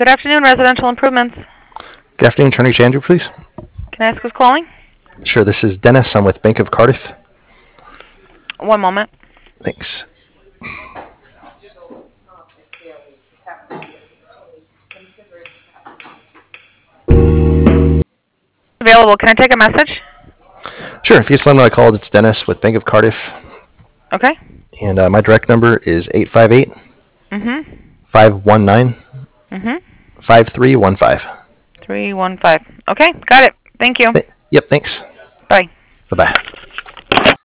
Good afternoon, Residential Improvements. Good afternoon, Attorney Chandru, please. Can I ask who's calling? Sure, this is Dennis. I'm with Bank of Cardiff. One moment. Thanks. Available. Can I take a message? Sure, if you just let me know I called, it's Dennis with Bank of Cardiff. Okay. And my direct number is 858 Mm-hmm. 519 Mm-hmm. 5315. 315. Okay, got it. Thank you. Yep, thanks. Bye. Bye-bye.